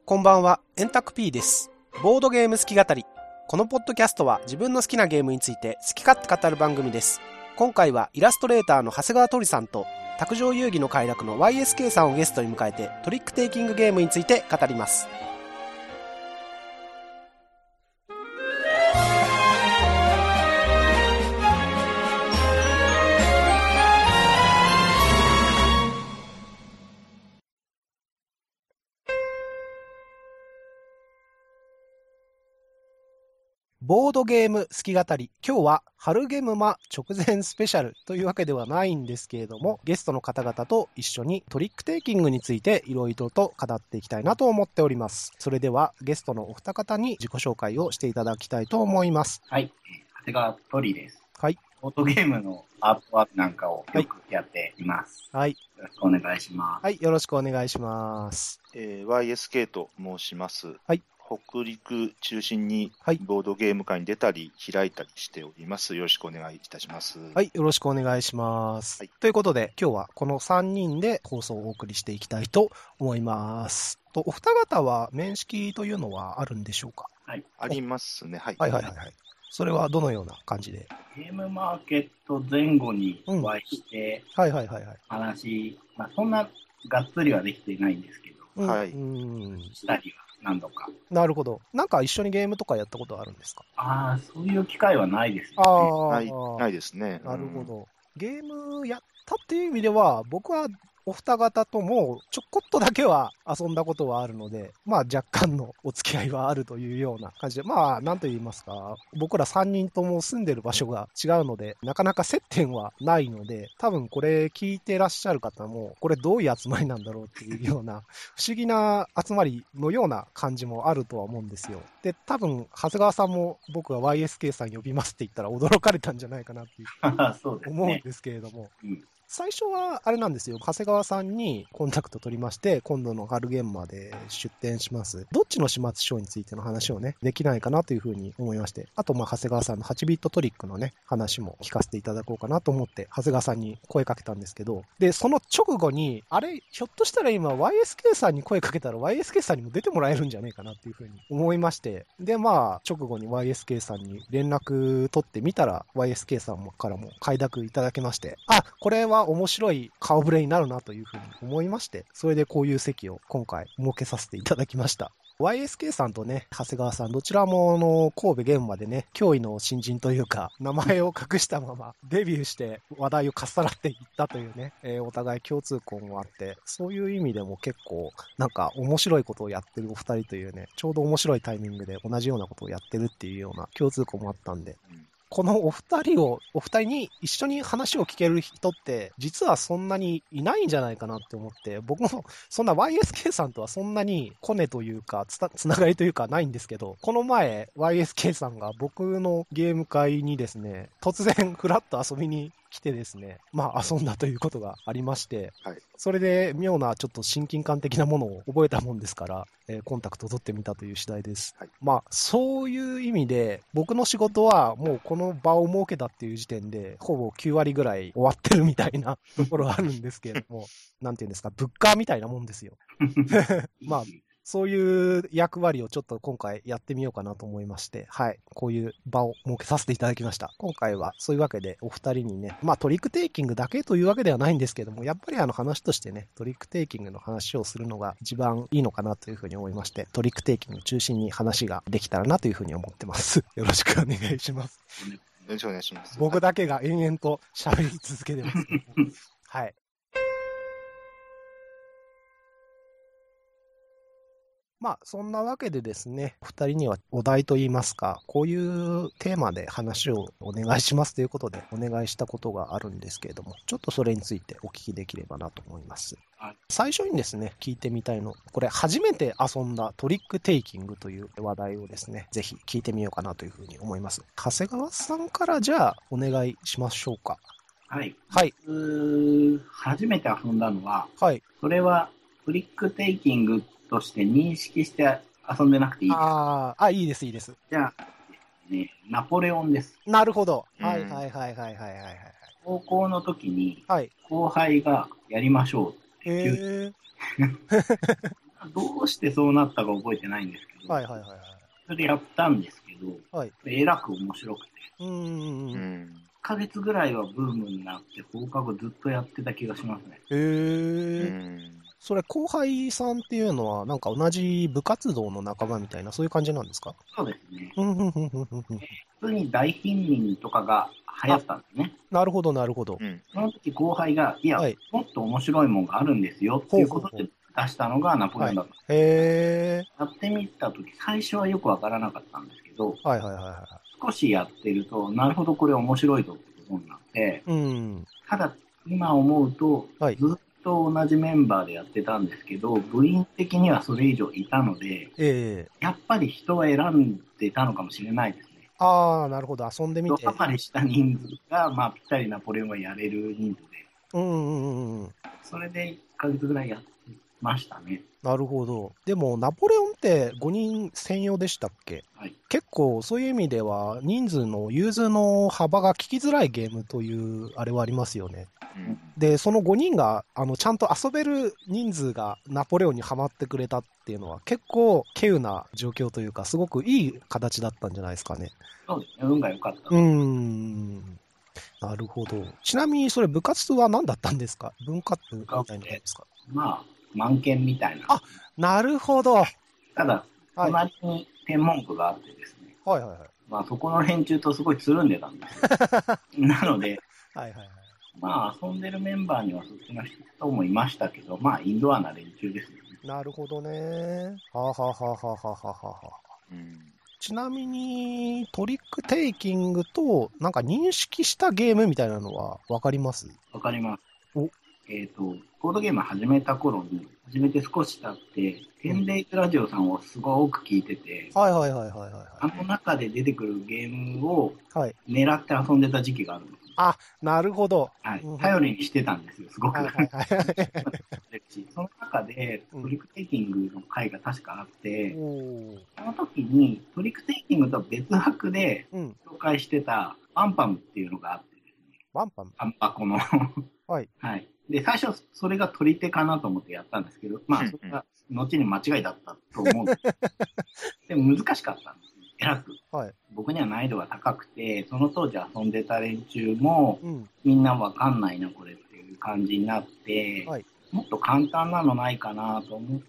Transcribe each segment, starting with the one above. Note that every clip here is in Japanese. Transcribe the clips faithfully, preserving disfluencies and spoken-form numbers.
こんばんは、エンタク P です。ボードゲーム好き語り。このポッドキャストは自分の好きなゲームについて好き勝手語る番組です。今回はイラストレーターの長谷川鳥さんと卓上遊戯の快楽の ワイエスケー さんをゲストに迎えてトリックテイキングゲームについて語ります。ボードゲーム好き語り。今日は春ゲムマ直前スペシャルというわけではないんですけれども、ゲストの方々と一緒にトリックテイキングについていろいろと語っていきたいなと思っております。それではゲストのお二方に自己紹介をしていただきたいと思います。 はい、長谷川鳥です。 はい。 ボードゲームのアートワークなんかをよくやっています。 はい。 よろしくお願いします。 はい、よろしくお願いします。 えー、ワイエスケー と申します。 はい。 北陸中心にボードゲーム会に出たり開いたりしております。よろしくお願いいたします。 はい、よろしくお願いします。はい、ということで今日はこのさんにんで放送をお送りしていきたいと思います。とお二方は面識というのはあるんでしょうか？ はい、 ありますね。はい。 はいはいはいはい。それはどのような感じで？ ゲームマーケット前後にお会いして、 うん、はいはいはいはい。 話、まあそんながっつりはできていないんですけど、 うん、 はい。 うん、 したりは何度か。 なるほど。なんか一緒にゲームとかやったことあるんですか？ ああ、そういう機会はないですね。 ああ、 ない、ないですね。 なるほど。ゲームやったっていう意味では、僕はお二方ともちょこっとだけは遊んだことはあるので、まあ若干のお付き合いはあるというような感じで、まあなんと言いますか、僕らさんにんとも住んでる場所が違うので、なかなか接点はないので、多分これ聞いてらっしゃる方も、これどういう集まりなんだろうっていうような、不思議な集まりのような感じもあるとは思うんですよ。で、多分長谷川さんも僕が ワイエスケー さん呼びますって言ったら驚かれたんじゃないかなっていうそうですね、 思うんですけれども。 うん、 最初はあれなんですよ、長谷川さんにコンタクト取りまして、今度の春現場で出展します。どっちの始末書についての話をね、できないかなというふうに思いまして、あと、まあ、長谷川さんのはちビットトリックのね、話も聞かせていただこうかなと思って、長谷川さんに声かけたんですけど、で、その直後に、あれ、ひょっとしたら今 ワイエスケー さんに声かけたら ワイエスケー さんにも出てもらえるんじゃないかなっていうふうに思いまして、で、まあ、直後に ワイエスケー さんに連絡取ってみたら、ワイエスケー さんからも快諾いただけまして、あ、これは面白い顔ぶれになるなというふうに思いまして、それでこういう席を今回設けさせていただきました。ワイエスケー さんとね、長谷川さん、どちらもあの神戸現場でね、驚異の新人というか、名前を隠したままデビューして話題をかっさらっていったというね、えー、お互い共通項もあって、そういう意味でも結構なんか面白いことをやってるお二人というね、ちょうど面白いタイミングで同じようなことをやってるっていうような共通項もあったんで、うん、このお二人を、お二人に一緒に話を聞ける人って、実はそんなにいないんじゃないかなって思って、僕もそんな ワイエスケー さんとはそんなにコネというか、つた、つながりというかないんですけど、この前 ワイエスケー さんが僕のゲーム会にですね、突然フラッと遊びに来てですね、まあ遊んだということがありまして、はい、それで妙なちょっと親近感的なものを覚えたもんですから、えー、コンタクトを取ってみたという次第です。はい、まあそういう意味で僕の仕事はもうこの場を設けたっていう時点でほぼきゅうわりぐらい終わってるみたいなところがあるんですけれども、なんていうんですか、ブッカーみたいなもんですよ。まあそういう役割をちょっと今回やってみようかなと思いまして、はい、こういう場を設けさせていただきました。今回はそういうわけでお二人にね、まあトリックテイキングだけというわけではないんですけども、やっぱりあの話としてね、トリックテイキングの話をするのが一番いいのかなというふうに思いまして、トリックテイキング中心に話ができたらなというふうに思ってます。よろしくお願いします。 よろしくお願いします。 僕だけが延々と喋り続けてますけどはい。まあ、そんなわけでですね、お二人にはお題といいますか、こういうテーマで話をお願いしますということでお願いしたことがあるんですけれども、ちょっとそれについてお聞きできればなと思います。はい、最初にですね、聞いてみたいの、これ初めて遊んだトリックテイキングという話題をですね、ぜひ聞いてみようかなというふうに思います。長谷川さんからじゃあお願いしましょうか。 はい。 はい。 初めて遊んだのは、 はい。 それはトリックテイキングとして認識して遊んでなくていいですか？ ああ、いいです、いいです。 じゃあ、ね、ナポレオンです。 なるほど。はいはいはいはいはいはい、はい。 高校の時に、 はい、 後輩がやりましょうって言う。へどうしてそうなったか覚えてないんですけど、 はいはいはいはい。 それでやったんですけど、 はい。 えらく面白くて、 うーん。 ううん。 ん。 いっかげつぐらいはブームになって、放課後ずっとやってた気がしますね。 へうえ。 ん。 それ、後輩さんっていうのは、なんか同じ部活動の仲間みたいな、そういう感じなんですか？ そうですね。 うん、うん、うん、うん、うん。うん。 普通に大貧民とかが流行ったんですね。 なるほど、なるほど。 うん。 その時後輩が、いや、 はい。 もっと面白いもんがあるんですよってほうほうほう。 いうことで出したのがナポレはい。 オンだった。 へえ。 やってみた時、最初はよくわからなかったんですけど、 はいはいはいは少しやってると、なるほどこれ面白いぞってことになって、 い。うん。 ただ今思うと、 はい。 ずっと同じメンバーでやってたんですけど、部員的にはそれ以上いたので、 ええ。 やっぱり人は選んでたのかもしれないですね。 ああ、なるほど。遊んでみドて。 ハマりした人数が、まあ、ぴったりナポレオンがやれる人数で、 うんうんうんうん。 それでいっかげつぐらいやってましたね。 なるほど。でも、ナポレオンってごにん専用でしたっけ？ はい。 結構、そういう意味では、人数の融通の幅が聞きづらいゲームという、あれはありますよね。 うん。 で、そのごにんが、あの、ちゃんと遊べる人数がナポレオンにはまってくれたっていうのは、結構、稀有な状況というか、すごくいい形だったんじゃないですかね。 そうですね。運が良かった。 うーん。なるほど。ちなみに、それ部活は何だったんですか？文化部みたいな感じですか？ まあ、満研みたいな。 あ、なるほど。 ただ、 はい。 隣に天文区があってですね、 はいはいはい。 まあ、そこの連中とすごいつるんでたんですよ。なので、 はいはいはい。 まあ、遊んでるメンバーにはそっちの人もいましたけど、まあ、インドアな連中ですよね。 なるほどね。はあ、はあはあはあはあはあはあ。 うん。 ちなみに、トリックテイキングと、なんか認識したゲームみたいなのはわかります？ わかります。 お、 えっ、と、ボードゲーム始めた頃に、始めて少し経って、テンデイズラジオさんをすごく聞いてて、 はいはいはいはいはいあの中で出てくるゲームをはい。 狙って遊んでた時期があるんです。 あ、なるほど。 はいうん。 頼りにしてたんですよ、すごく。 はいはいはいはい。 その中でトリックテイキングの回が確かあって、 おー。 その時にトリックテイキングとは別枠でうん。 紹介してたパンパムっていうのがあってですね、 ワンパン。 パンパコの。 はい。 はい。で、最初それが取り手かなと思ってやったんですけど、まあ、それが後に間違いだったと思うんです。でも難しかったんですね。えらく。 はい。 僕には難易度が高くて、その当時遊んでた連中も、 うん。 みんなわかんないな、これっていう感じになって、 はい。 もっと簡単なのないかなと思って、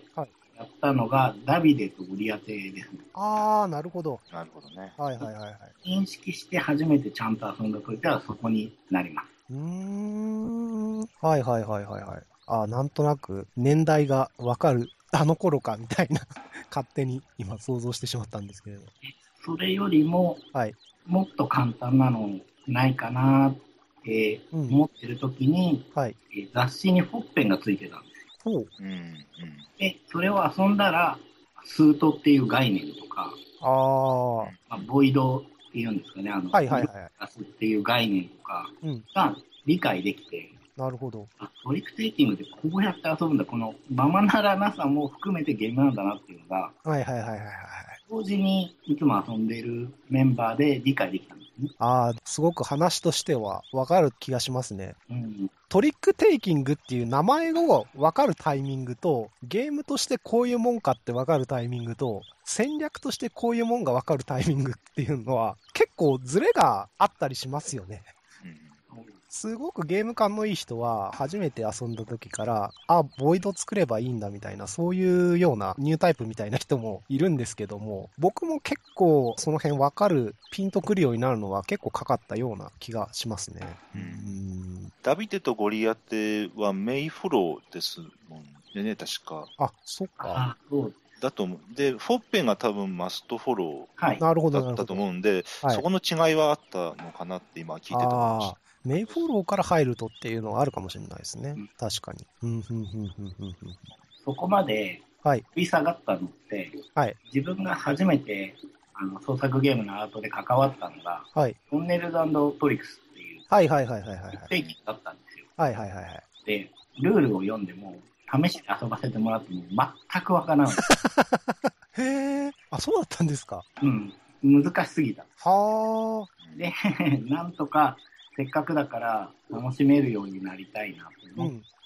はい。 やったのが、ダビデとゴリアテですね。 あー、なるほど。 なるほどね。 はいはいはいはい。 認識して初めてちゃんと遊んだ時はそこになります。 うーん。はいはいはいはいはい。あー、なんとなく年代がわかる、あの頃かみたいな、勝手に今想像してしまったんですけれど。 それよりも、 はい。 もっと簡単なのないかなって思ってる時に、 はい。 え雑誌にホッペンがついてたんですよ。 ほう。 うん。うん。 で、それを遊んだら、スートっていう概念とか、 あー。 まあ、ボイドっていうんですかね、あの、 はいはいはい。 ガスっていう概念とかうん。 が理解できて、 なるほど。 あ、トリックテイキングでこうやって遊ぶんだ、このままならなさも含めてゲームなんだなっていうのが、 はいはいはいはいはい。 同時にいつも遊んでいるメンバーで理解できたんですね。 ああ、すごく話としてはわかる気がしますね。 うん、 トリックテイキングっていう名前をわかるタイミングと、ゲームとしてこういうもんかってわかるタイミングと、戦略としてこういうもんがわかるタイミングっていうのは、結構ズレがあったりしますよね。 うんすごくゲーム感のいい人は、初めて遊んだ時から、あ、ボイド作ればいいんだみたいな、そういうようなニュータイプみたいな人もいるんですけども、僕も結構その辺わかる、ピンとくるようになるのは結構かかったような気がしますね。 ううんん。 ダビデとゴリアテはメイフローですもんね、確か。 あ、そっか。 あ、そうだと思う。で、フォッペンが多分マストフォロはい。 なるほど、 ーだったとなるほど。 思うんで、 はいそこの違いはあったのかなって今聞いてて思いましああ、メイフォローから入るとっていうのはあるかもしれないですね。 うん確かに。うん、ふんふんふんふんふん。 そこまではい。 振り下がったのって、 はい。 自分が初めてあの創作ゲームのアートで関わったのが、 はい。 トンネルズ&トリックスっていうはいはいはいはいはいはい。 定義だったんですよ。 はいはいはいはい。 で、ルールを読んでも、試して遊ばせてもらっても全くわからない。 へえ。あ、そうだったんですか。 うん。難しすぎた。 はあ。 で、なんとかせっかくだから楽しめるようになりたいなと思っ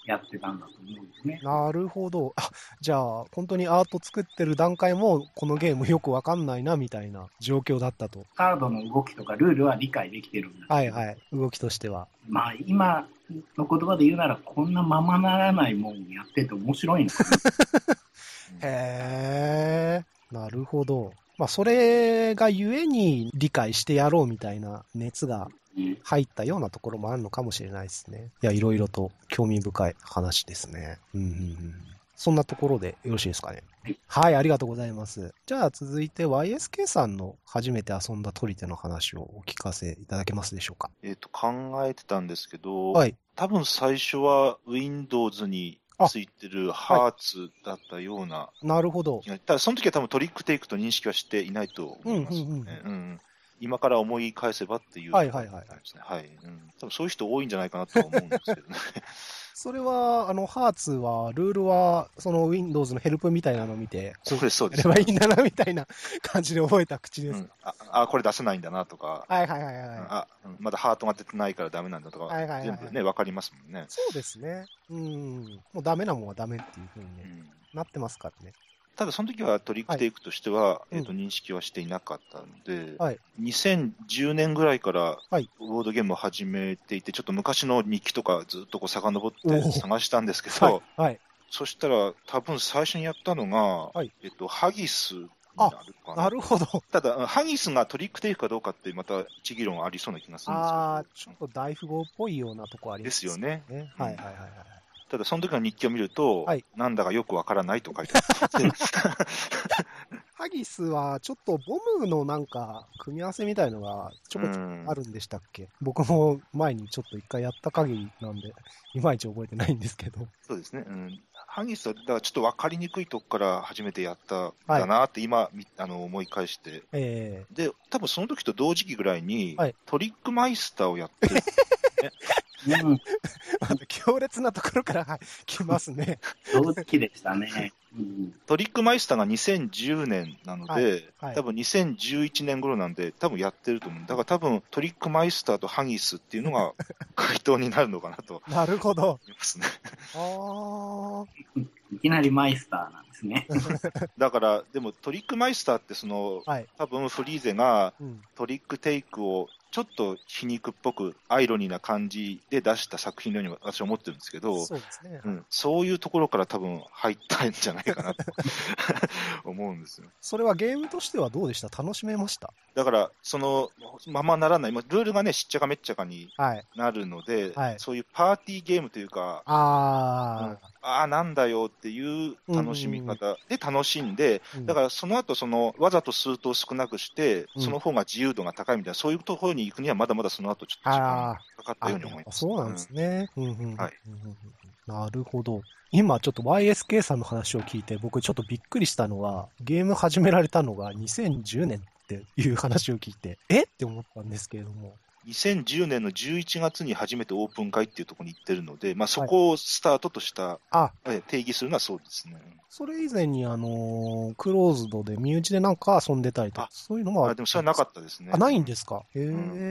やってたんだと思うんですね。 なるほど。あ、じゃあ、本当にアート作ってる段階も、このゲームよくわかんないな、みたいな状況だったと。 カードの動きとかルールは理解できてるんだけど。 はいはい。動きとしては。 まあ、今の言葉で言うなら、こんなままならないもんやってて面白いんですよ、 ね。へー。なるほど。まあ、それがゆえに理解してやろうみたいな熱が入ったようなところもあるのかもしれないですね。いや、いろいろと興味深い話ですね。うんうんうん、そんなところでよろしいですかね。はい、はい、ありがとうございます。じゃあ続いて ワイエスケー さんの初めて遊んだ取り手の話をお聞かせいただけますでしょうか。 えっと、考えてたんですけど、はい、多分最初は Windows についてるハーツだったような、はい。 なるほど。 ただその時は多分トリックテイクと認識はしていないと思いますね。うんうんうんうん、今から思い返せばっていう、ね。はいはいはい。はい、うん。多分そういう人多いんじゃないかなとは思うんですけどね。 それは、あの、ハーツは、ルールは、その Windows のヘルプみたいなのを見て、 そうです、そうです。 やればいいんだな、みたいな感じで覚えた口です。うん、 あ, あ、これ出せないんだなとか、 はいはいはいはい。 あ、まだハートが出てないからダメなんだとか、はいはいはいはい、全部ね、わかりますもんね。 そうですね。うん。もうダメなもんはダメっていうふうにね、うん、なってますからね。 ただその時はトリックテイクとしては、はい、えっと、認識はしていなかったので、はい、にせんじゅうねんぐらいからボードゲームを始めていて、ちょっと昔の日記とかずっとこう遡って探したんですけど、はいはい、そしたら多分最初にやったのが、はい、えっと、ハギスになるかな。 なるほど。 ただ、ハギスがトリックテイクかどうかってまた一議論ありそうな気がするんですけど。ああ、 ちょっと大富豪っぽいようなとこありますね。 ですよね。 はいはいはいはい。 ただ、その時の日記を見ると、はい、なんだかよくわからないと書いてある。 ハギスは、ちょっとボムのなんか、組み合わせみたいのがちょこちょこあるんでしたっけ、うん、僕も前にちょっと一回やった限りなんで、いまいち覚えてないんですけど。 そうですね。うん、ハギスは、だからちょっとわかりにくいとこから初めてやったんだなって今、はい、あの思い返して、えー。で、多分その時と同時期ぐらいに、はい、トリックマイスターをやってる、ね。 うん、強烈なところから、はい、来ますね。 同時期でしたね。うん、 トリックマイスターがにせんじゅうねんなので、はいはい、多分にせんじゅういちねん頃なんで、多分やってると思う。だから多分トリックマイスターとハギスっていうのが回答になるのかなと。 なるほど。 思いますね。 あいきなりマイスターなんですね。 だから、でもトリックマイスターってその、はい、多分フリーゼがトリックテイクをちょっと皮肉っぽくアイロニーな感じで出した作品のように私は思ってるんですけど、そうですね、うん、そういうところから多分入ったんじゃないかなと思うんですよ。 それはゲームとしてはどうでした？楽しめました？ だからそのままならない、ルールがねしっちゃかめっちゃかになるので、はいはい、そういうパーティーゲームというか、あ、うん、あーなんだよっていう楽しみ方で楽しんで、うん、だからその後そのわざと数頭少なくして、うん、その方が自由度が高いみたいな、そういうところに行くにはまだまだその後ちょっと時間かかったように思います。 そうなんですね。うんうんはい、なるほど。今ちょっと ワイエスケー さんの話を聞いて僕ちょっとびっくりしたのは、ゲーム始められたのがにせんじゅうねんっていう話を聞いて、えって思ったんですけれども。 にせんじゅうねんのじゅういちがつに初めてオープン会っていうところに行ってるので、まあ、そこをスタートとした、はい、定義するのはそうですね。 それ以前に、あのー、クローズドで身内でなんか遊んでたりとか、そういうのもああでもそれはなかったですね。 あ、ないんですか。へえ、うん、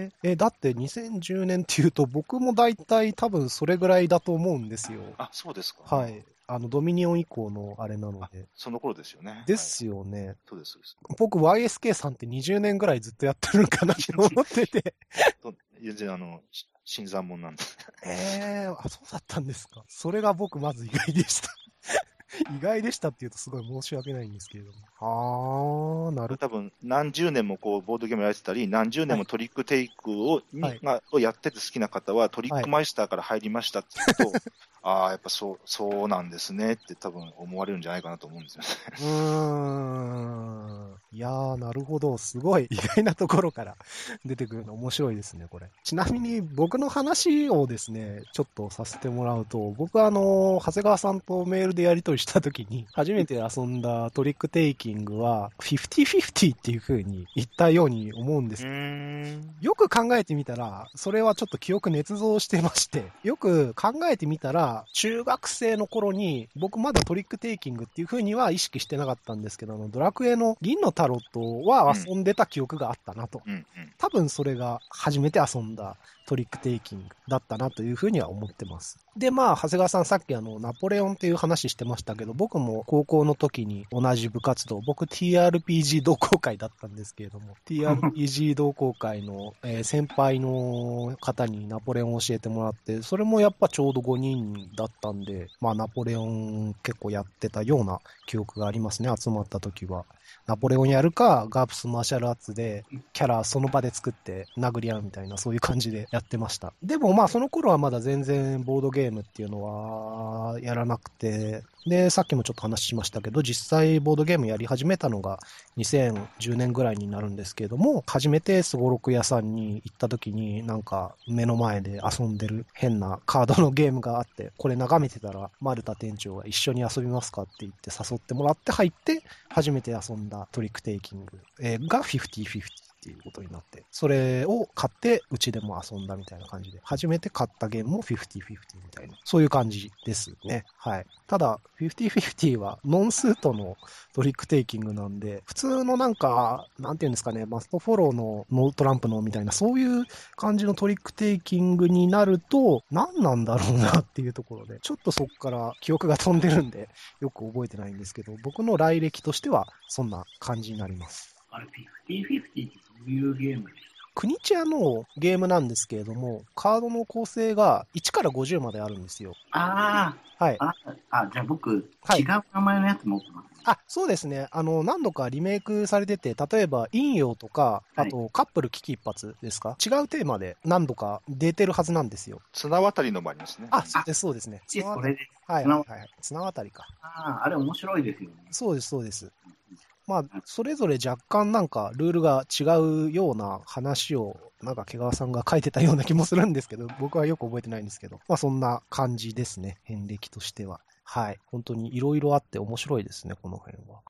え、だってにせんじゅうねんっていうと僕も大体多分それぐらいだと思うんですよ。 あ、そうですか。 はい。あの、ドミニオン以降のあれなので。 その頃ですよね。 ですよね。はい、 そうです、そうです。 僕 ワイエスケー さんってにじゅうねんぐらいずっとやってるんかなって思ってて。 全然あの、新参者なんです。 ええー、あ、そうだったんですか。それが僕まず意外でした。意外でしたって言うとすごい申し訳ないんですけれども。あー、なるほど。 多分何十年もこうボードゲームやってたり、何十年もトリックテイクを,、はい、がをやってて好きな方は、トリックマイスターから入りましたって言うと、はい、ああ、やっぱそう、そうなんですねって多分思われるんじゃないかなと思うんですよね。 うーん。いやー、なるほど。すごい意外なところから出てくるの面白いですね、これ。ちなみに僕の話をですね、ちょっとさせてもらうと、僕はあの、長谷川さんとメールでやり取りしたときに、初めて遊んだトリックテイキングは、フィフティフィフティっていう風に言ったように思うんです。よく考えてみたら、それはちょっと記憶捏造してまして、よく考えてみたら、中学生の頃に、僕まだトリックテイキングっていう風には意識してなかったんですけど、あのドラクエの銀のタロットは遊んでた記憶があったなと。うんうんうん、多分それが初めて遊んだトリックテイキングだったなというふうには思ってます。で、まあ、長谷川さんさっきあの、ナポレオンっていう話してましたけど、僕も高校の時に同じ部活動、僕 ティーアールピージー 同好会だったんですけれども、ティーアールピージー 同好会の、えー、先輩の方にナポレオンを教えてもらって、それもやっぱちょうどごにんだったんで、まあ、ナポレオン結構やってたような記憶がありますね、集まった時は。ナポレオンやるか、ガープスマーシャルアーツでキャラその場で作って殴り合うみたいな、そういう感じでやってました。でもまあその頃はまだ全然ボードゲームっていうのはやらなくて、で、さっきもちょっと話しましたけど、実際ボードゲームやり始めたのがにせんじゅうねんぐらいになるんですけれども、初めてスゴロク屋さんに行った時になんか目の前で遊んでる変なカードのゲームがあって、これ眺めてたら丸田店長が一緒に遊びますかって言って誘ってもらって入って初めて遊んだトリックテイキングがフィフティーフィフティーっていうことになって、それを買ってうちでも遊んだみたいな感じで、初めて買ったゲームもフィフティーフィフティーみたいな、そういう感じですね。はい。ただ、フィフティーフィフティーはノンスートのトリックテイキングなんで、普通のなんか、なんていうんですかね、マストフォローのノートランプのみたいな、そういう感じのトリックテイキングになると、何なんだろうなっていうところで、ちょっとそこから記憶が飛んでるんで、よく覚えてないんですけど、僕の来歴としては、そんな感じになります。 あれ、フィフティーフィフティーってどういうゲームですか？ クニチアのゲームなんですけれども、カードの構成がいちからごじゅうまであるんですよ。 ああ、 はい。 ああ、じゃあ僕、 はい、 違う名前のやつ持ってます、ね。 あ、そうですね。あの、何度かリメイクされてて、例えば、陰陽とか、あと、カップル危機一髪ですか、はい、違うテーマで何度か出てるはずなんですよ。 綱渡りのもありますね。 あ、そうです、そうですね。 綱渡り。それです。 はい、はい、はい。綱渡りか。 ああ、あれ面白いですよね。 そうです、そうです。まあ、それぞれ若干なんかルールが違うような話を、なんか毛川さんが書いてたような気もするんですけど、僕はよく覚えてないんですけど、まあそんな感じですね、遍歴としては。はい。本当にいろいろあって面白いですね、この辺は。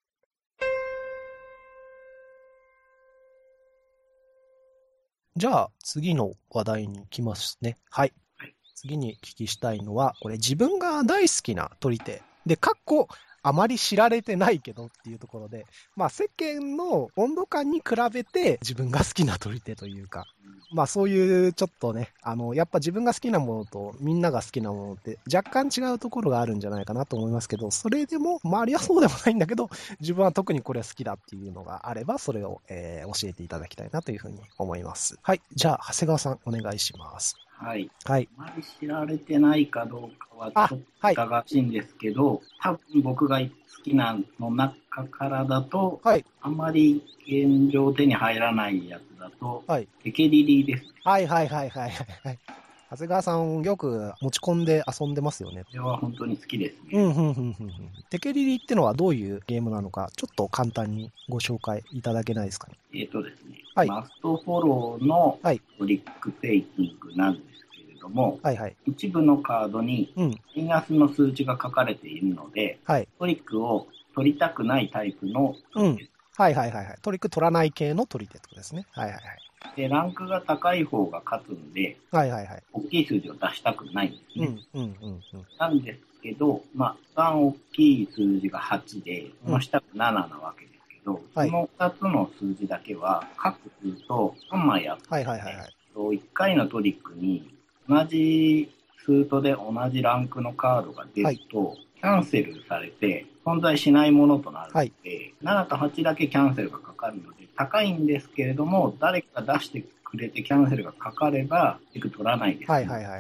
じゃあ、次の話題に行きますね。はい。はい、次に聞きしたいのは、これ自分が大好きな取り手。で、かっこ、あまり知られてないけどっていうところで、まあ世間の温度感に比べて自分が好きな取り手というか、まあそういうちょっとね、あの、やっぱ自分が好きなものとみんなが好きなものって若干違うところがあるんじゃないかなと思いますけど、それでも周りはそうでもないんだけど、自分は特にこれ好きだっていうのがあれば、それを、えー、教えていただきたいなというふうに思います。はい。じゃあ、長谷川さんお願いします。 はい。 はい。 あまり知られてないかどうかはちょっと疑わしいんですけど、はい、多分僕が好きなの中からだと、はい、あまり現状手に入らないやつだと、はい、テケリリです、ね。 はいはいはいはいはい。長谷川さんよく持ち込んで遊んでますよね。 これは本当に好きですね。 うんうんうんうんうん。テケリリってのはどういうゲームなのか、ちょっと簡単にご紹介いただけないですかね。 えっとですね、 はい、 マストフォローのトリックテイキングなんですけれども、はいはい、一部のカードにマイナスの数字が書かれているので、うん、トリックを取りたくないタイプのトリックです。 うん、はいはいはいはい。トリック取らない系の取り手ってことですね。はいはいはい。 で、ランクが高い方が勝つんで、はいはいはい。大きい数字を出したくないんですね。うんうんうんうん、なんですけど、まあ、一番大きい数字がはちで、その下がなななわけですけど、うん、そのふたつの数字だけは各数とさんまいあって、はいはいはいはい、いっかいのトリックに同じスートで同じランクのカードが出ると、はい、キャンセルされて存在しないものとなるので、はい、ななとはちだけキャンセルがかかるので、高いんですけれども、誰かが出してくれてキャンセルがかかれば、テク取らないです、ね。はいはいはいはい。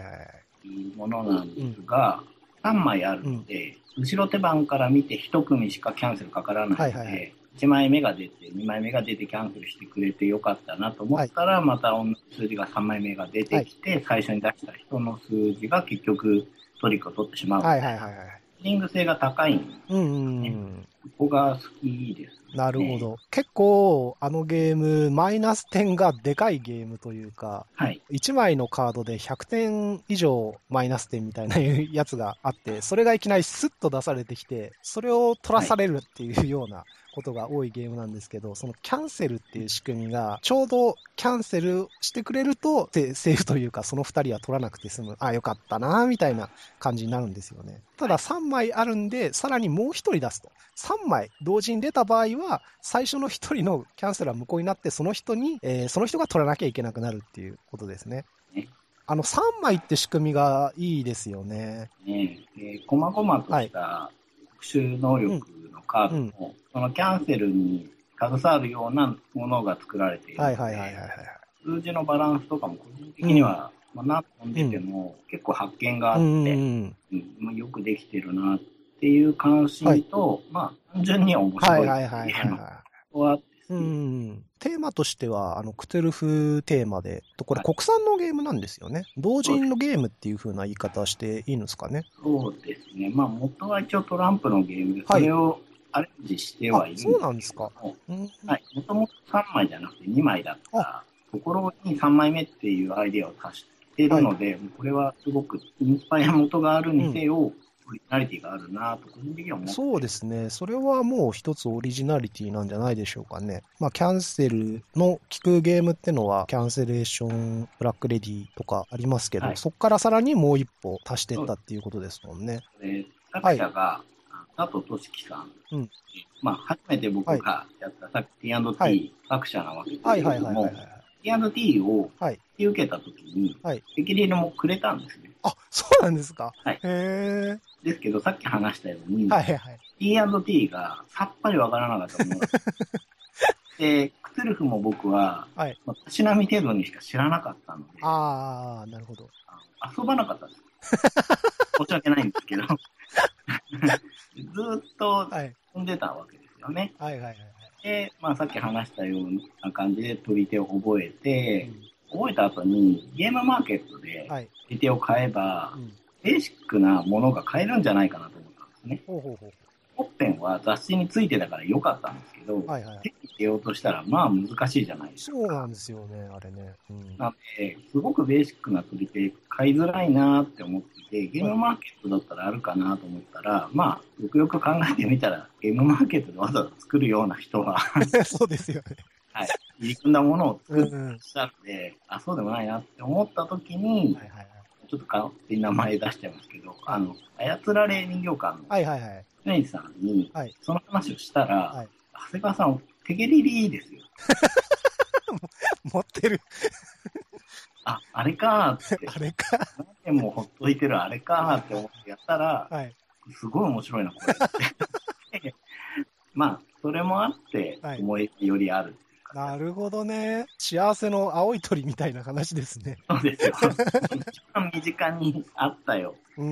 いうものなんですが、うん、さんまいあるので、うん、後ろ手番から見ていち組しかキャンセルかからないので、はいはいはい、いちまいめが出て、にまいめが出てキャンセルしてくれてよかったなと思ったら、はい、また同じ数字がさんまいめが出てきて、はい、最初に出した人の数字が結局トリックを取ってしまうので、はいはいはいはい、リング性が高いんですね。うんうんうん、ここが好きです、ね。 なるほど。結構、あのゲーム、マイナス点がでかいゲームというか、はい、いちまいのカードでひゃくてん以上マイナス点みたいなやつがあって、それがいきなりスッと出されてきて、それを取らされるっていうようなことが多いゲームなんですけど、そのキャンセルっていう仕組みが、ちょうどキャンセルしてくれると、セーフというか、そのふたりは取らなくて済む。あ、よかったな、みたいな感じになるんですよね。たださんまいあるんで、さらにもうひとり出すと。さんまい同時に出た場合は、最初のひとりのキャンセルは無効になって、その人に、えー、その人が取らなきゃいけなくなるっていうことですね。 あのさんまいって仕組みがいいですよね。 ねえ、こまごまとした特殊能力のカードも、はいうん、そのキャンセルに携わるようなものが作られているので、はいはいはいはい、数字のバランスとかも個人的には、うん、まあ、何本出ても結構発見があって、うんうんまあ、よくできてるなっていう関心と、はい、まあ単純には面白いっていうのはあって、 うん、テーマとしては、あの、クトゥルフテーマで、これ国産のゲームなんですよね。同人のゲームっていう風な言い方していいんですかね。 そうですね。まあ、元は一応トランプのゲームで、それをアレンジしてはいるんですけど、はい、そうなんですか。うん、はい。もともとさんまいじゃなくてにまいだったところにさんまいめっていうアイデアを足しているので、はい、これはすごくインスパイア元があるにせよ、うんオリジナリティがあるなと個人的には思ってそうですね。それはもう一つオリジナリティなんじゃないでしょうかね。まあ、キャンセルの聞くゲームってのは、キャンセレーションブラックレディとかありますけど、はい、そこからさらにもう一歩足していったっていうことですもんね。 えー、作者が、はい、佐藤俊樹さん。うん。まあ、初めて僕がやったさっき ティーアンドティー、はい、作者なわけですけども、はいはいはいはい、ティーアンドティー を引き受けたときに、はい、セキュリティもくれたんですね。 あ、そうなんですか。 はい。 へー。 ですけど、さっき話したように、はいはい、ティーアンドティー がさっぱりわからなかったもので、クトゥルフも僕は、はい、まあ、たしなみ程度にしか知らなかったので、 ああ、なるほど。 遊ばなかったです。申し訳ないんですけど、ずーっと飛んでたわけですよね。はいはいはい、はい。で、まあさっき話したような感じで取り手を覚えて、うん、覚えた後にゲームマーケットで取り手を買えば、はいうんベーシックなものが買えるんじゃないかなと思ったんですね。ほうほうほう本編は雑誌についてたから良かったんですけど、はいはいはい、手に入れようとしたらまあ難しいじゃないですか。 そうなんですよね、あれね。うん、 なので、すごくベーシックな取り手買いづらいなって思っていて、ゲームマーケットだったらあるかなと思ったら、はい、まあ、よくよく考えてみたら、ゲームマーケットでわざわざ作るような人はそうですよね。 はい。入り組んだものを作ったので、うんうん、あ、そうでもないなって思った時に、はいはいはいちょっと勝手に名前出しちゃいますけど、あの、操られ人形館の、はいはいはい。フネイさんに、その話をしたら、はい、長谷川さん、手蹴りリーですよ。 持ってる。 あ、あれかーって。 あれか。 何年もほっといてるあれかーって思ってやったら、はい、すごい面白いな、これ。まあ、それもあって、思いよりある。 なるほどね。幸せの青い鳥みたいな話ですね。 そうですよ。一番身近にあったよ。 うん。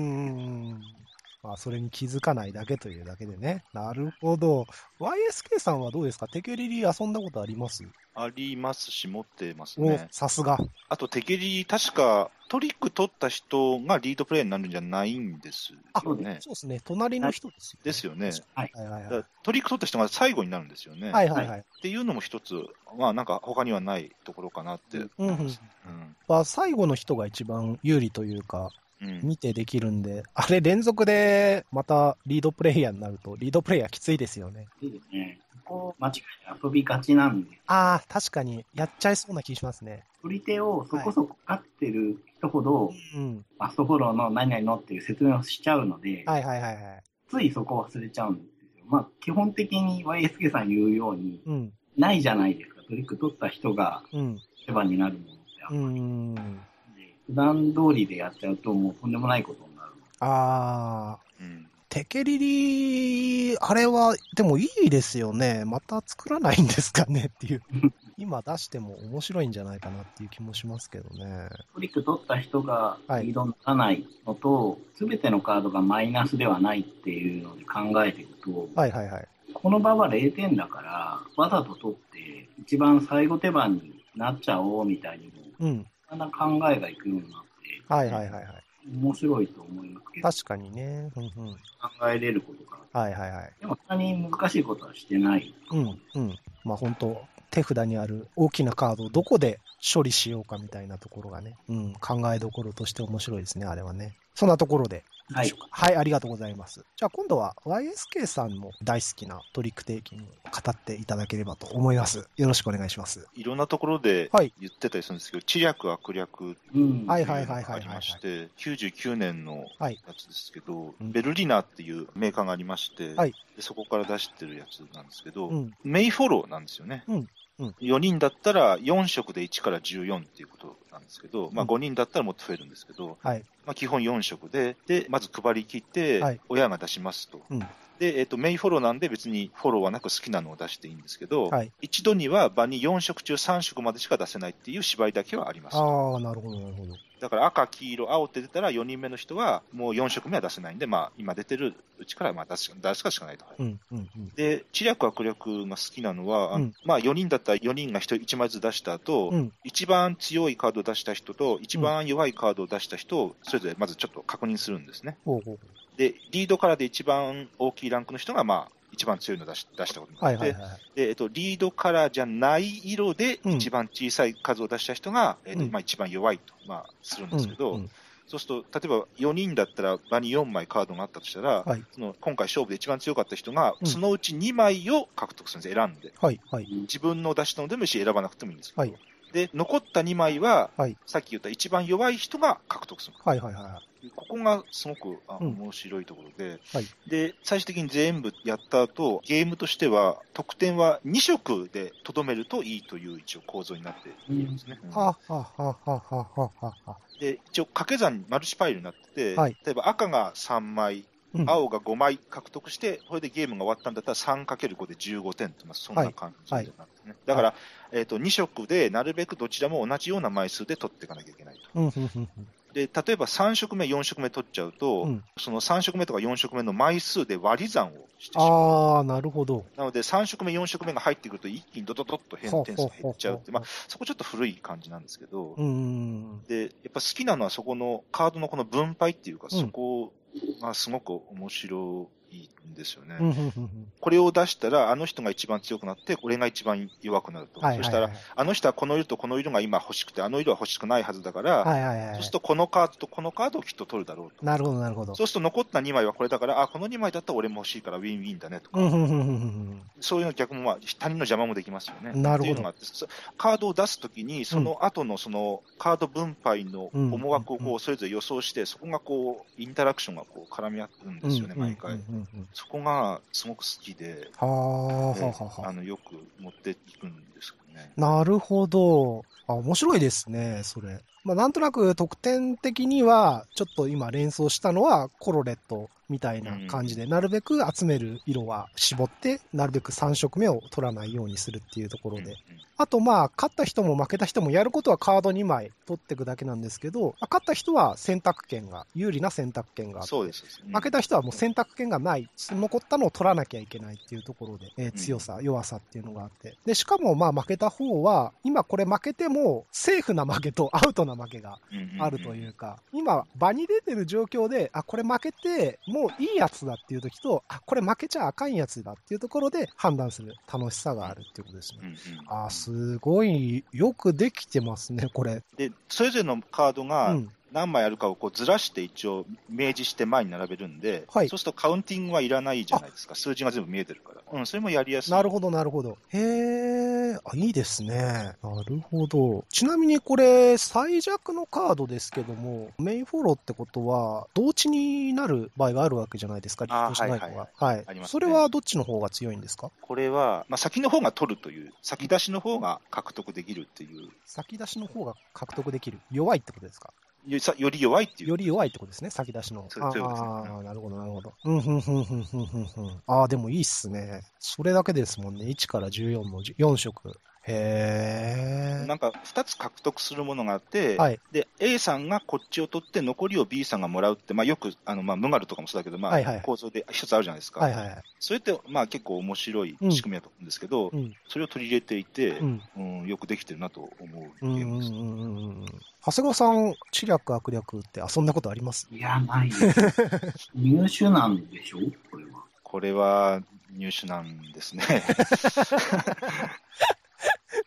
まあ、それに気づかないだけというだけでね。なるほど。ワイエスケー さんはどうですか？テケリリ遊んだことあります？ ありますし、持ってますね。 さすが。 あと、テケリ、確かトリック取った人がリードプレイヤーになるんじゃないんですよね。 あ、そうですね。隣の人ですよね。 ですよね。 はいはいはい。 トリック取った人が最後になるんですよね。 はいはいはい。 っていうのも一つ、まあなんか他にはないところかなって思います。 うんうんうんまあ、最後の人が一番有利というか、うん、見てできるんで、あれ連続でまたリードプレイヤーになると、リードプレイヤーきついですよね。 いいですね。ここ間違えて遊びがちなんで。 ああ、確かに、やっちゃいそうな気しますね。 取り手をそこそこ飼ってる人ほど、はいうん、ファストフォローの何々のっていう説明をしちゃうので、はいはいはいはい。ついそこを忘れちゃうんですよ。まあ、基本的に ワイエスケー さん言うように、うん、ないじゃないですか。トリック取った人が手番になるものってあんまり。うん普段通りでやっちゃうともうとんでもないことになる。 ああ、うん、テケリリ、あれはでもいいですよね。また作らないんですかねっていう。今出しても面白いんじゃないかなっていう気もしますけどね。 トリック取った人がリードにならないのと、すべ、はい、てのカードがマイナスではないっていうので考えていくと、はいはいはい。この場はれいてんだから、わざと取って一番最後手番になっちゃおうみたいにも、うん。そんな考えがいくようになって、はいはいはいはい。面白いと思いますけど。 確かにね。うんうん、 考えれることが。 はいはいはい。 でも、そんなに難しいことはしてない。 うんうん。まあ本当手札にある大きなカードをどこで処理しようかみたいなところがね、うん、考えどころとして面白いですね、あれはね。そんなところでいいでしょうか。はい、はい、ありがとうございます。じゃあ今度は ワイエスケー さんも大好きなトリックテイキングを語っていただければと思います。よろしくお願いします。 いろんなところで言ってたりするんですけど、知略悪略っていうのがありまして、きゅうじゅうきゅうねんのやつですけど、はい、ベルリナっていうメーカーがありまして、はい、でそこから出してるやつなんですけど、うん、メイフォローなんですよね。うんうん、よにんだったらよん色でいちからじゅうよんっていうことなんですけど、まあ、ごにんだったらもっと増えるんですけど、はい、まあ、基本よん色で、で、まず配り切って、親が出しますと。はい、で、えっと、メインフォローなんで別にフォローはなく好きなのを出していいんですけど、はい、一度には場によん色中さん色までしか出せないっていう縛りだけはありますと。 ああ、なるほど、なるほど。 だから赤、黄色、青って出たらよにんめの人はもうよん色目は出せないんで、まあ今出てるうちからまあ出す出すかしかないと。うんうんうん、で、知略握力が好きなのは、うん、まあよにんだったらよにんがひとりいちまいずつ出した後、うん、一番強いカードを出した人と一番弱いカードを出した人をそれぞれまずちょっと確認するんですね。うん、で、リードカラーで一番大きいランクの人がまあ一番強いのを出し出したことになって、はいはいはい、で、えっと、リードカラーじゃない色で一番小さい数を出した人が、うん、えっと、まあ一番弱いと、まあ、するんですけど、うんうん、そうすると、例えばよにんだったら場によんまいカードがあったとしたら、はい、その今回勝負で一番強かった人が、そのうちにまいを獲得するんです、選んで。はいはい、自分の出したのでもいいし、選ばなくてもいいんですけど。はい、で、残ったにまいは、はい、さっき言った一番弱い人が獲得する。はいはいはい、ここがすごくあ、うん、面白いところで、はい、で、最終的に全部やった後、ゲームとしては、得点はに色でとどめるといいという一応構造になっているんですね。で、一応掛け算マルチパイルになってて、はい、例えば赤がさんまい、青がごまい獲得して、これでゲームが終わったんだったら さんかけるご でじゅうごてんと、まあ、そんな感じになってね。はいはい、だから、はい、えっと、に色でなるべくどちらも同じような枚数で取っていかなきゃいけないと。で、例えばさん色目、よん色目取っちゃうと、うん、そのさん色目とかよん色目の枚数で割り算をしてしまう。 ああ、なるほど。 なのでさん色目、よん色目が入ってくると一気にドドドッと点数が減っちゃうって、まあ、そこちょっと古い感じなんですけど、うんで、やっぱ好きなのはそこのカードのこの分配っていうか、うん、そこがすごく面白いんですよね。これを出したら、あの人が一番強くなって、俺が一番弱くなると。はいはいはい、そしたら、あの人はこの色とこの色が今欲しくて、あの色は欲しくないはずだから、はいはいはい、そうするとこのカードとこのカードをきっと取るだろうと。 なるほど、なるほど。 そうすると残ったにまいはこれだから、あ、このにまいだったら俺も欲しいからウィンウィンだねとか。そういうの逆も、まあ、他人の邪魔もできますよね。なるほど。っていうのがあって、カードを出すときに、その後のそのカード分配の思惑をこうそれぞれ予想して、そこがこう、インタラクションがこう絡み合ってるんですよね、毎回。そこがすごく好きで、はあ、あのよく持っていくんですけどね。 なるほど。あ、面白いですね、それ。まあ、なんとなく得点的には、ちょっと今連想したのはコロレットみたいな感じで、うん、なるべく集める色は絞って、なるべくさん色目を取らないようにするっていうところで。うんうん、あとまあ、勝った人も負けた人もやることはカードにまい取っていくだけなんですけど、勝った人は選択権が、有利な選択権があって、そうです、うん、負けた人はもう選択権がない、残ったのを取らなきゃいけないっていうところで、えー、強さ、うん、弱さっていうのがあって。で、しかもまあ負けた方は、今これ負けても、セーフな負けとアウトな負けがあるというか、今、場に出てる状況で、あ、これ負けて、もういいやつだっていう時と、あ、これ負けちゃあかんやつだっていうところで判断する楽しさがあるっていうことですね。うんうん、あ、すごい、よくできてますね、これ。 で、それぞれのカードが、うん、何枚あるかをこうずらして一応明示して前に並べるんで、はい、そうするとカウンティングはいらないじゃないですか。数字が全部見えてるから。うん、それもやりやすい。 なるほど、なるほど。へー、あ、いいですね。なるほど。ちなみにこれ、最弱のカードですけども、メインフォローってことは、同値になる場合があるわけじゃないですか、リードしない方が。はい。はい、それはどっちの方が強いんですか？ これは、まあ、先の方が取るという、先出しの方が獲得できるっていう。 先出しの方が獲得できる。弱いってことですか？ よ, より弱いっていう。 より弱いってことですね、先出しの。 そういうことですね。 ああ、なるほど、なるほど。うん、ふんふんふんふんふんふん。ああ、でもいいっすね。それだけですもんね。いちからじゅうよんのよん色。へー。 なんかふたつ獲得するものがあって、はい、で A さんがこっちを取って残りを B さんがもらうって、まあ、よくあの、まあ、ムガルとかもそうだけど、まあはいはい、構造で一つあるじゃないですか、はいはいはい、それって、まあ、結構面白い仕組みだと思うんですけど、うん、それを取り入れていて、うんうん、よくできてるなと思うゲームです、ね、うんうんうん。 長谷川さん、知略悪略って遊んだことあります？ いや、ないです。入手なんでしょこれは。 これは入手なんですね。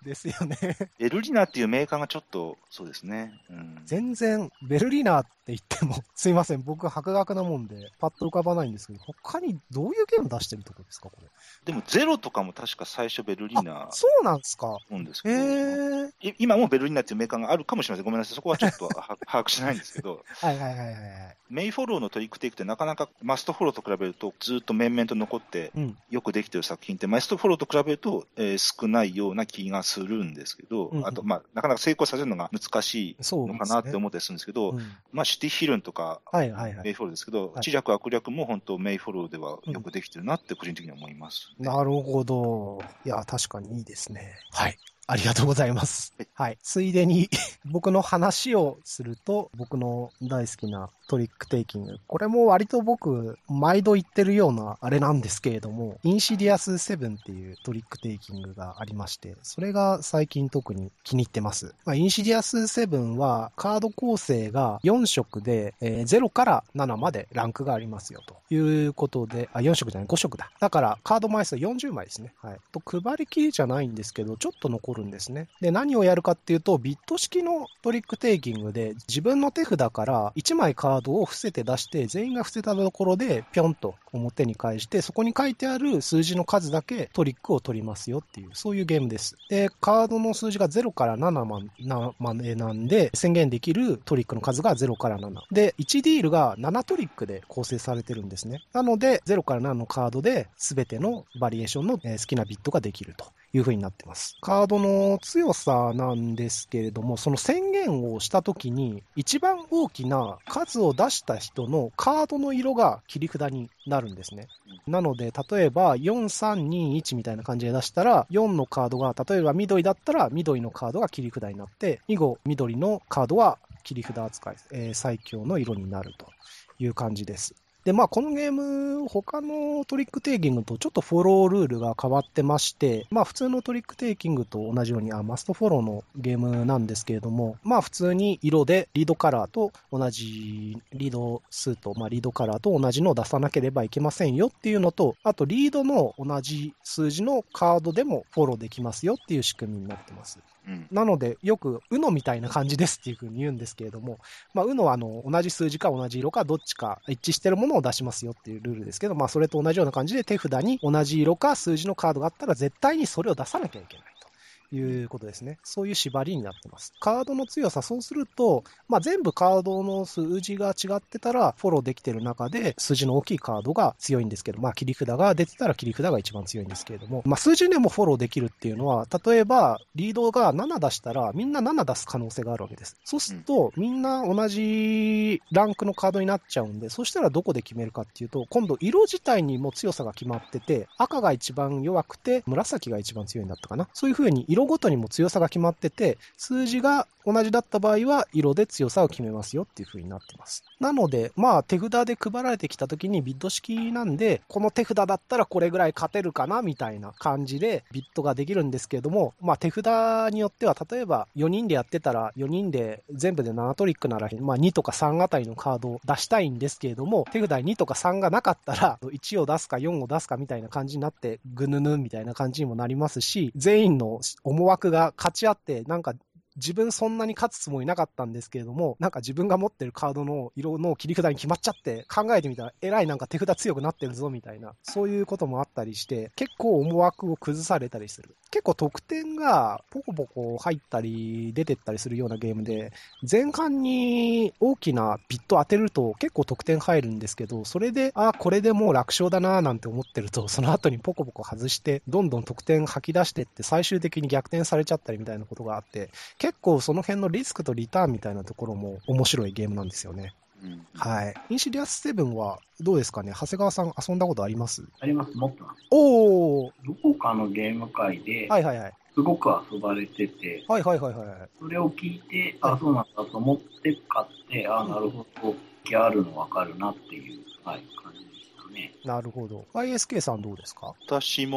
ですよね。 ベルリナっていうメーカーがちょっと、そうですね。 うん、全然、ベルリナって言っても、すいません、僕、博学なもんで、パッと浮かばないんですけど、他にどういうゲーム出してるとこですか、これ。 でも、ゼロとかも確か最初ベルリナ。 そうなんですか。 うんですけど。えー、今もベルリナっていうメーカーがあるかもしれません。ごめんなさい。そこはちょっと把握しないんですけど。 はいはいはいはい。 メイフォローのトリックテイクってなかなかマストフォローと比べるとずっと面々と残ってよくできてる作品って、うん、マストフォローと比べると、えー、少ないような気がするんですけど、うんうん、あと、まあ、なかなか成功させるのが難しいのかなって思ったりするんですけど、ねうん、まあ、シティヒルンとか、はいはいはい、メイフォローですけど、はい、知略悪略も本当メイフォローではよくできてるなって個人的には思います、 ねうん。なるほど。いや、確かにいいですね。はい。ありがとうございます。はい。ついでに僕の話をすると、僕の大好きなトリックテイキング。これも割と僕、毎度言ってるようなあれなんですけれども、インシディアスセブンっていうトリックテイキングがありまして、それが最近特に気に入ってます。まあ、インシディアスセブンはカード構成がよん色で、えー、ゼロからななまでランクがありますよということで、あ、よん色じゃない、ご色だ。だからカード枚数よんじゅうまいですね。はい。と配りきりじゃないんですけど、ちょっと残るんですね。で、何をやるかっていうと、ビット式のトリックテイキングで、自分の手札からいちまいカードを伏せて出して、全員が伏せたところで、ぴょんと表に返して、そこに書いてある数字の数だけトリックを取りますよっていう、そういうゲームです。で、カードの数字がゼロからななまでなんで、宣言できるトリックの数がゼロからなな。で、いちディールがななトリックで構成されてるんですね。なので、ゼロからななのカードで、すべてのバリエーションの好きなビットができるという風になってます。カードの強さなんですけれども、その宣言をしたときに、一番大きな数を出した人のカードの色が切り札になるんですね。なので、例えばよんさんにいちみたいな感じで出したら、よんのカードが、例えば緑だったら緑のカードが切り札になって、以後緑のカードは切り札扱い、えー、最強の色になるという感じです。で、まあ、このゲーム、他のトリックテイキングとちょっとフォロールールが変わってまして、まあ、普通のトリックテイキングと同じように、あ、マストフォローのゲームなんですけれども、まあ、普通に色でリードカラーと同じ、リード数と、まあ、リードカラーと同じのを出さなければいけませんよっていうのと、あと、リードの同じ数字のカードでもフォローできますよっていう仕組みになってます。うん、なので、よく ウノ みたいな感じですっていう風に言うんですけれども、まあ、ウノ はあの同じ数字か同じ色かどっちか一致してるものを出しますよっていうルールですけど、まあ、それと同じような感じで手札に同じ色か数字のカードがあったら絶対にそれを出さなきゃいけないということですね。そういう縛りになってます。カードの強さ、そうすると、まあ、全部カードの数字が違ってたらフォローできてる中で数字の大きいカードが強いんですけど、まあ、切り札が出てたら切り札が一番強いんですけれども、まあ、数字でもフォローできるっていうのは、例えばリードがなな出したらみんななな出す可能性があるわけです。そうすると、みんな同じランクのカードになっちゃうんで、そしたらどこで決めるかっていうと、今度色自体にも強さが決まってて、赤が一番弱くて紫が一番強いんだったかな。そういう風に色ごとにも強さが決まってて、数字が同じだった場合は色で強さを決めますよっていう風になってます。なので、まあ手札で配られてきた時にビット式なんで、この手札だったらこれぐらい勝てるかなみたいな感じでビットができるんですけれども、まあ手札によっては例えばよにんでやってたらよにんで全部でななトリックなら、まあにとかさんあたりのカードを出したいんですけれども、手札ににとかさんがなかったらいちを出すかよんを出すかみたいな感じになってぐぬぬみたいな感じにもなりますし、全員の思惑が勝ち合ってなんか自分そんなに勝つつもりなかったんですけれども、なんか自分が持ってるカードの色の切り札に決まっちゃって考えてみたらえらいなんか手札強くなってるぞみたいな、そういうこともあったりして結構思惑を崩されたりする。結構得点がポコポコ入ったり出てったりするようなゲームで、前半に大きなビット当てると結構得点入るんですけど、それであこれでもう楽勝だなーなんて思ってると、その後にポコポコ外してどんどん得点吐き出してって最終的に逆転されちゃったりみたいなことがあって、結構その辺のリスクとリターンみたいなところも面白いゲームなんですよね。うん、はい。インシディアスセブンはどうですかね、長谷川さん遊んだことあります？ あります、持ってます。 おー。 どこかのゲーム会で、はいはいはい。すごく遊ばれてて、はいはいはいはい。それを聞いて、あ、そうなんだと思って買って、あ、なるほど、気あるの分かるなっていう、はい、感じでしたね。 なるほど。アイエスケー さんどうですか？ 私も持っ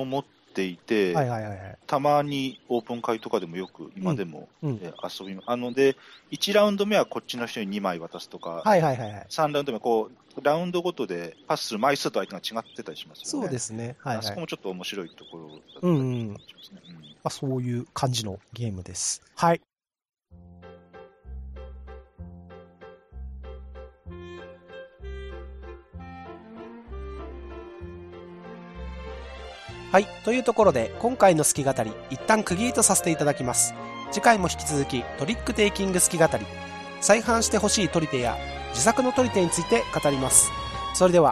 っていて、はいはいはいはい、たまにオープン会とかでもよく今でも、うんうん、え遊びあのでいちラウンド目はこっちの人ににまい渡すとか、はいはいはいはい、さんラウンド目はこうラウンドごとでパスする枚数と相手が違ってたりしますよね。 そうですね、はいはい、あそこもちょっと面白いところだったりしますね。うんうん、まあ、そういう感じのゲームです。はい。はい。というところで、今回の好き語り、一旦区切りとさせていただきます。次回も引き続き、トリックテイキング好き語り、再販してほしい取り手や、自作の取り手について語ります。それでは、